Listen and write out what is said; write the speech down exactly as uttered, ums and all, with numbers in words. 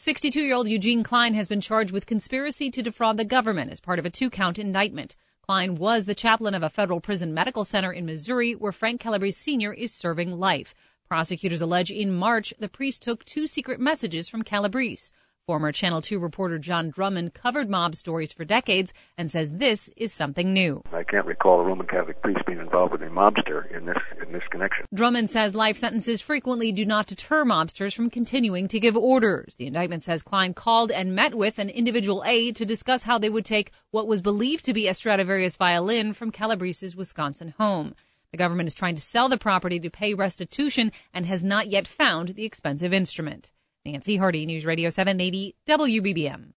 sixty-two-year-old Eugene Klein has been charged with conspiracy to defraud the government as part of a two-count indictment. Klein was the chaplain of a federal prison medical center in Missouri where Frank Calabrese Senior is serving life. Prosecutors allege in March the priest took two secret messages from Calabrese. Former Channel two reporter John Drummond covered mob stories for decades and says this is something new. I can't recall a Roman Catholic priest being involved with a mobster in this in this connection. Drummond says life sentences frequently do not deter mobsters from continuing to give orders. The indictment says Klein called and met with an individual aide to discuss how they would take what was believed to be a Stradivarius violin from Calabrese's Wisconsin home. The government is trying to sell the property to pay restitution and has not yet found the expensive instrument. Nancy Hardy, News Radio seven eighty W B B M.